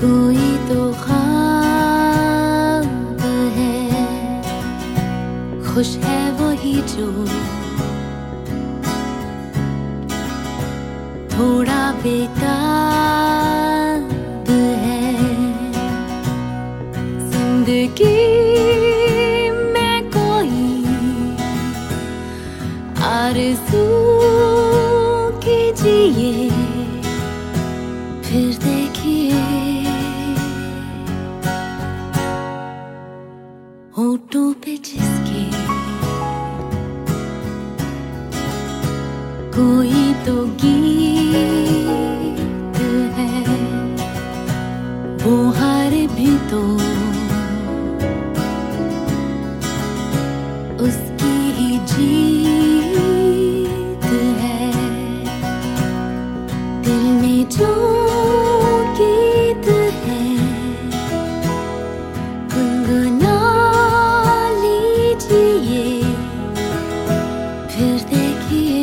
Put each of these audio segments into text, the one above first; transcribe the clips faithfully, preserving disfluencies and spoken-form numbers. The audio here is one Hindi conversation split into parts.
कोई तो ख्वाब है, खुश है वही जो थोड़ा बेताब है। जिंदगी में कोई आरज़ू कीजिए, फिर देखिए होठों पे जिसके कोई तो गीत है, वो हार भी तो उसकी ही जीत है। दिल में जो गीत है गुनगुना लीजिए, फिर देखिए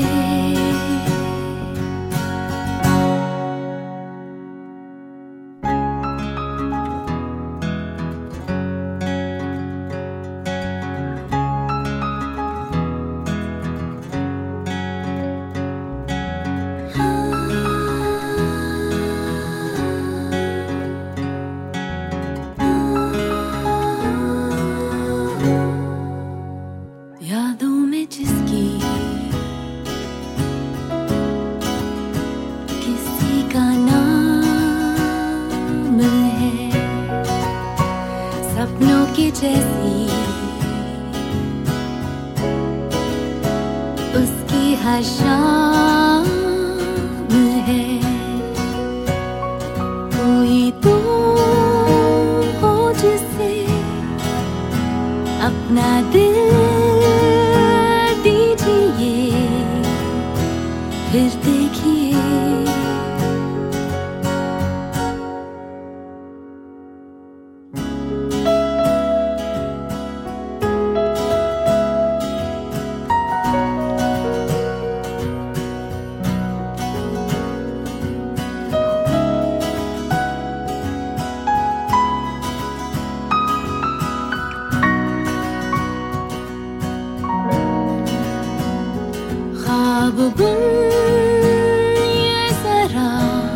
यादों में जिसकी किसी का नाम है, सपनों की जैसी उसकी हर शाम है। कोई तो हो जिसे अपना दिल दीजिए, फिर देखिए ख्वाब बुन ये जरा,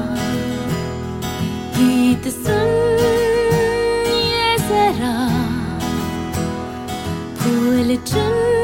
गीत सुन ये जरा, फूल चुन